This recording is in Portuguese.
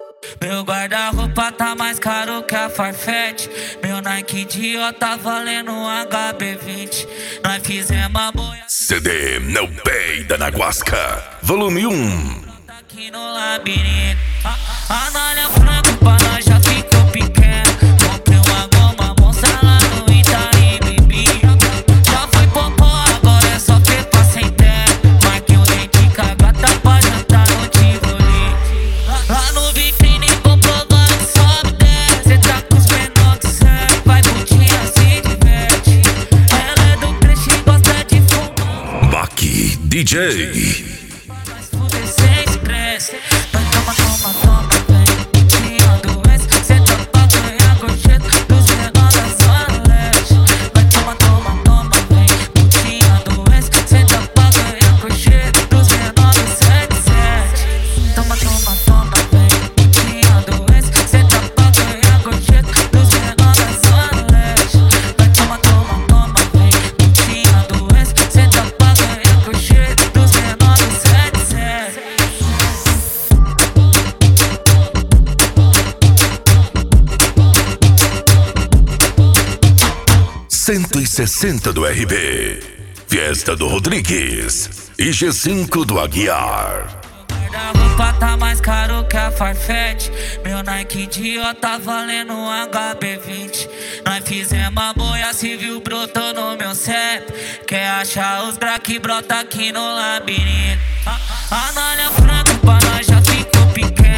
Meu guarda-roupa tá mais caro que a Farfetch. Meu Nike Dio tá valendo um HB20. Nós fizemos a boia. CD Não Peida na Guasca, volume 1. Tá aqui no labirinto. Anália frango pra nós já ficou pequeno. Comprei uma goma monstro lá no Itaim Bibi. Já foi popó, agora é só pepa sem terra. Marquei um dente cagata pra jantar no Tivoli. Lá no vitrine comprovando sobe desce. Cê tá com os menores, cê vai putinha, se diverte. Ela é do creche e gosta de fumar. Baki DJ. Mas fuder sem estresse. Vai toma, toma, toma, vem. Putinha doença. Cê tá pra ganhar gorjeta dos menores da Zona Leste. Vai toma, toma, toma, vem. Putinha doença. Cê tá pra ganhar gorjeta dos menores do 77. Toma, toma, toma, vem. Putinha doença. Cê tá pra ganhar gorjeta dos menores da Zona Leste. Vai toma, toma, toma, vem. Putinha doença. Cê tá pra ganhar gorjeta dos menores do 77. 160 do RB, Fiesta do Rodrigues e G5 do Aguiar. Guarda-roupa tá mais caro que a Farfetch. Meu Nike Dio tá valendo um HB20. Nós fizemos a boia civil, brotou no meu CEP. Quer achar os crack, brota aqui no labirinto. Anália frango pra nós já ficou pequeno.